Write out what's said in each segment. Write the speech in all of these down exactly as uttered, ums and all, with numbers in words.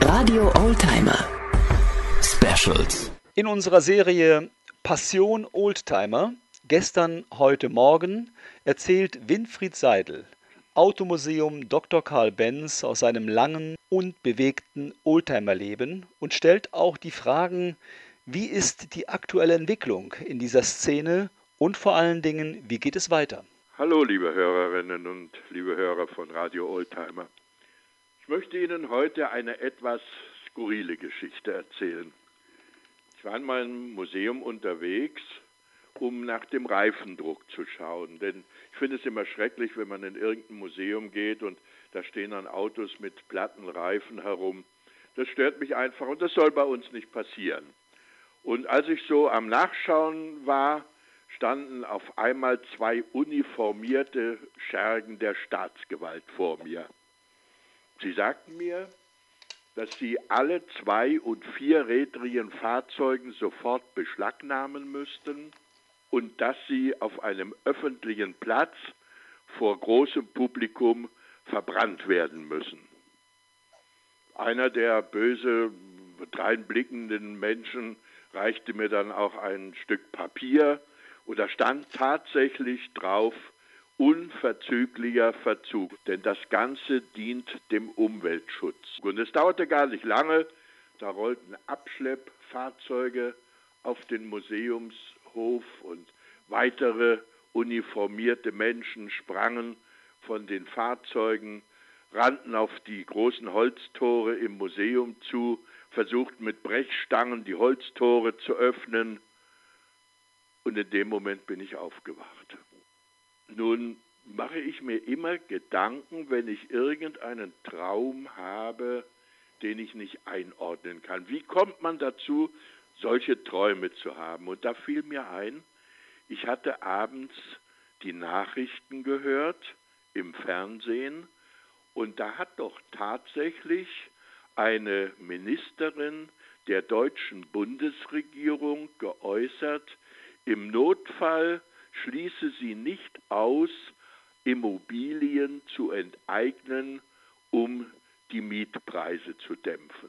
Radio Oldtimer Specials. In unserer Serie Passion Oldtimer, gestern, heute, morgen, erzählt Winfried Seidel, Automuseum Doktor Karl Benz, aus seinem langen und bewegten Oldtimerleben und stellt auch die Fragen, wie ist die aktuelle Entwicklung in dieser Szene und vor allen Dingen, wie geht es weiter? Hallo liebe Hörerinnen und liebe Hörer von Radio Oldtimer. Ich möchte Ihnen heute eine etwas skurrile Geschichte erzählen. Ich war in meinem Museum unterwegs, um nach dem Reifendruck zu schauen. Denn ich finde es immer schrecklich, wenn man in irgendein Museum geht und da stehen dann Autos mit platten Reifen herum. Das stört mich einfach und das soll bei uns nicht passieren. Und als ich so am Nachschauen war, standen auf einmal zwei uniformierte Schergen der Staatsgewalt vor mir. Sie sagten mir, dass sie alle zwei- und vierrädrigen Fahrzeuge sofort beschlagnahmen müssten und dass sie auf einem öffentlichen Platz vor großem Publikum verbrannt werden müssen. Einer der böse dreinblickenden Menschen reichte mir dann auch ein Stück Papier und da stand tatsächlich drauf, unverzüglicher Verzug, denn das Ganze dient dem Umweltschutz. Und es dauerte gar nicht lange, da rollten Abschleppfahrzeuge auf den Museumshof und weitere uniformierte Menschen sprangen von den Fahrzeugen, rannten auf die großen Holztore im Museum zu, versuchten mit Brechstangen die Holztore zu öffnen und in dem Moment bin ich aufgewacht. Nun mache ich mir immer Gedanken, wenn ich irgendeinen Traum habe, den ich nicht einordnen kann. Wie kommt man dazu, solche Träume zu haben? Und da fiel mir ein, ich hatte abends die Nachrichten gehört im Fernsehen und da hat doch tatsächlich eine Ministerin der deutschen Bundesregierung geäußert, im Notfall schließe sie nicht aus, Immobilien zu enteignen, um die Mietpreise zu dämpfen.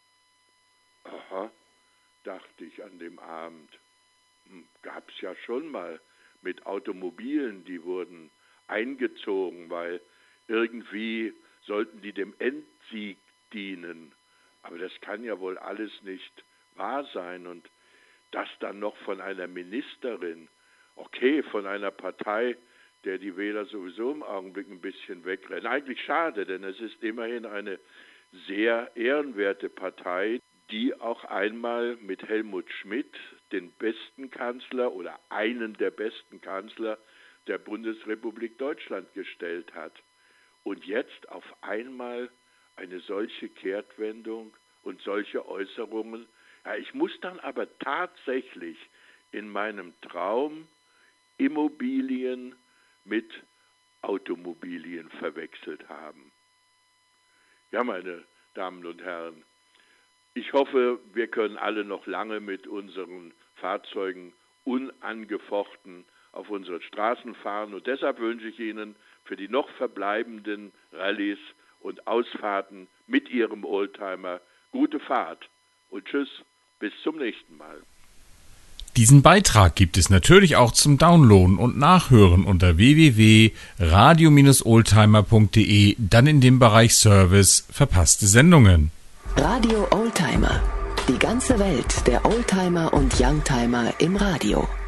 Aha, dachte ich an dem Abend. Gab es ja schon mal mit Automobilen, die wurden eingezogen, weil irgendwie sollten die dem Endsieg dienen. Aber das kann ja wohl alles nicht wahr sein. Und das dann noch von einer Ministerin. Okay, von einer Partei, der die Wähler sowieso im Augenblick ein bisschen wegrennen. Eigentlich schade, denn es ist immerhin eine sehr ehrenwerte Partei, die auch einmal mit Helmut Schmidt den besten Kanzler oder einen der besten Kanzler der Bundesrepublik Deutschland gestellt hat. Und jetzt auf einmal eine solche Kehrtwendung und solche Äußerungen. Ja, ich muss dann aber tatsächlich in meinem Traum Immobilien mit Automobilien verwechselt haben. Ja, meine Damen und Herren, ich hoffe, wir können alle noch lange mit unseren Fahrzeugen unangefochten auf unseren Straßen fahren und deshalb wünsche ich Ihnen für die noch verbleibenden Rallyes und Ausfahrten mit Ihrem Oldtimer gute Fahrt und tschüss, bis zum nächsten Mal. Diesen Beitrag gibt es natürlich auch zum Downloaden und Nachhören unter w w w punkt radio oldtimer punkt d e, dann in dem Bereich Service verpasste Sendungen. Radio Oldtimer. Die ganze Welt der Oldtimer und Youngtimer im Radio.